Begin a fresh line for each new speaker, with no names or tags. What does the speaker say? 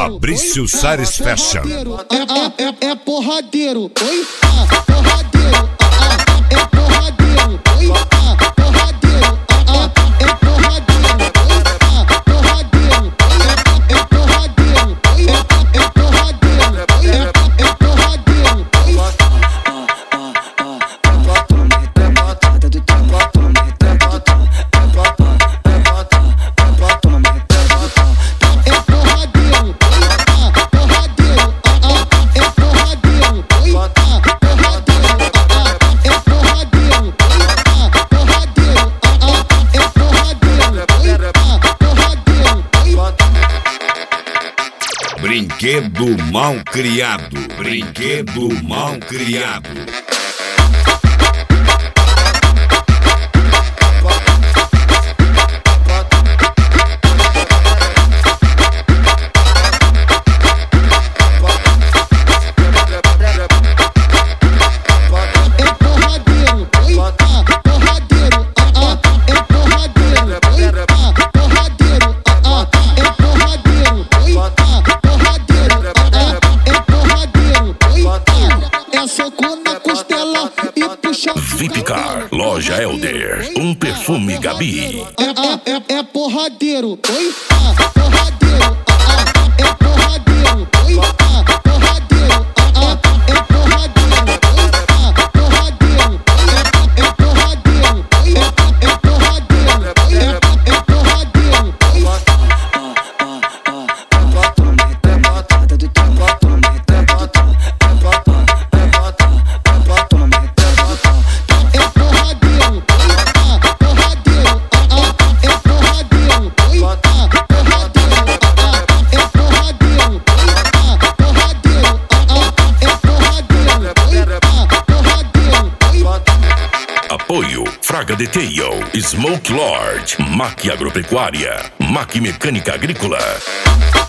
Fabrício Sares Fashion.
É porradeiro, oi, porradeiro, é porradeiro, oi, porradeiro, é porradeiro, oi, porradeiro, é porradeiro, oi, é porradeiro, é porradeiro,
Brinquedo mal criado. Brinquedo mal criado.
Vipcar, Loja Helder, um perfume Gabi.
É porradeiro, oi, porradeiro, é porradeiro, oi, porradeiro, é porradeiro, oi, porradeiro, é porradeiro, oi, é porradeiro, é porradeiro,
Apoio Fraga Detail, Smoke Lord, Mac Agropecuária, Mac Mecânica Agrícola.